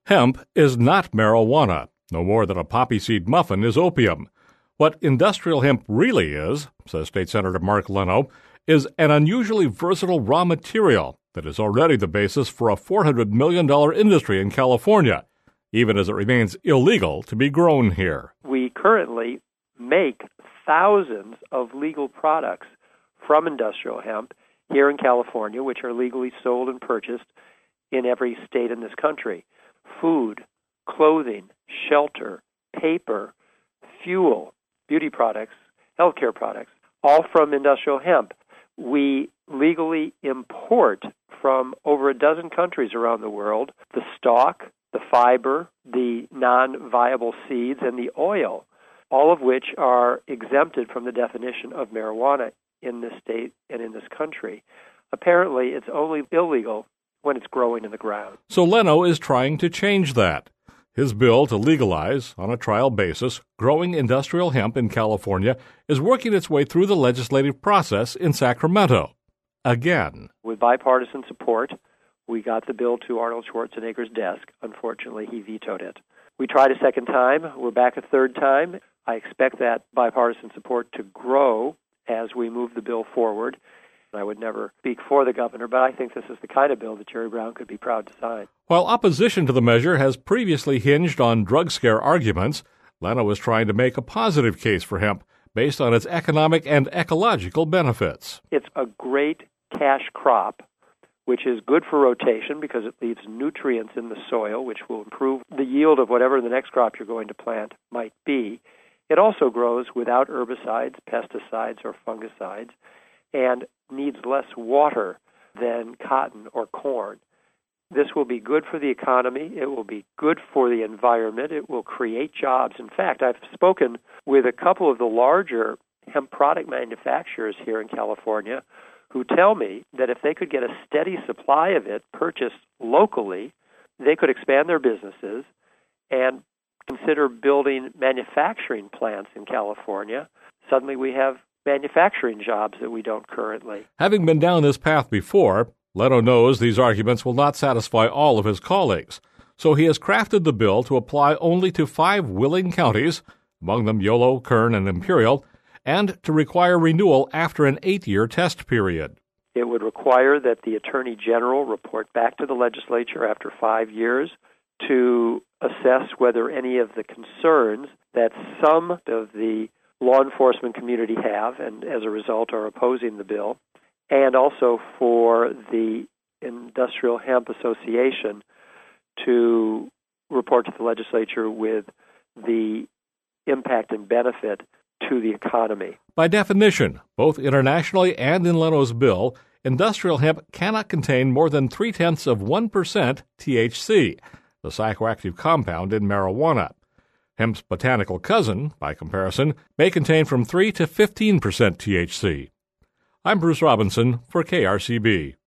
Hemp is not marijuana, no more than a poppy seed muffin is opium. What industrial hemp really is, says State Senator Mark Leno, is an unusually versatile raw material that is already the basis for a $400 million industry in California, even as it remains illegal to be grown here. We currently make thousands of legal products from industrial hemp here in California, which are legally sold and purchased in every state in this country. Food, clothing, shelter, paper, fuel, beauty products, healthcare products, all from industrial hemp. We legally import from over a dozen countries around the world the stalk, the fiber, the non-viable seeds, and the oil, all of which are exempted from the definition of marijuana in this state and in this country. Apparently, it's only illegal when it's growing in the ground. So Leno is trying to change that. His bill to legalize, on a trial basis, growing industrial hemp in California is working its way through the legislative process in Sacramento. Again. With bipartisan support, we got the bill to Arnold Schwarzenegger's desk. Unfortunately, he vetoed it. We tried a second time. We're back a third time. I expect that bipartisan support to grow as we move the bill forward. I would never speak for the governor, but I think this is the kind of bill that Jerry Brown could be proud to sign. While opposition to the measure has previously hinged on drug scare arguments, Leno is trying to make a positive case for hemp based on its economic and ecological benefits. It's a great cash crop, which is good for rotation because it leaves nutrients in the soil, which will improve the yield of whatever the next crop you're going to plant might be. It also grows without herbicides, pesticides, or fungicides, and needs less water than cotton or corn. This will be good for the economy. It will be good for the environment. It will create jobs. In fact, I've spoken with a couple of the larger hemp product manufacturers here in California who tell me that if they could get a steady supply of it purchased locally, they could expand their businesses and consider building manufacturing plants in California. Suddenly we have manufacturing jobs that we don't currently. Having been down this path before, Leno knows these arguments will not satisfy all of his colleagues, so he has crafted the bill to apply only to 5 willing counties, among them Yolo, Kern, and Imperial, and to require renewal after an 8-year test period. It would require that the Attorney General report back to the legislature after 5 years to assess whether any of the concerns that some of the law enforcement community have, and as a result are opposing the bill, and also for the Industrial Hemp Association to report to the legislature with the impact and benefit to the economy. By definition, both internationally and in Leno's bill, industrial hemp cannot contain more than 0.3% THC, the psychoactive compound in marijuana. Hemp's botanical cousin, by comparison, may contain from 3 to 15% THC. I'm Bruce Robinson for KRCB.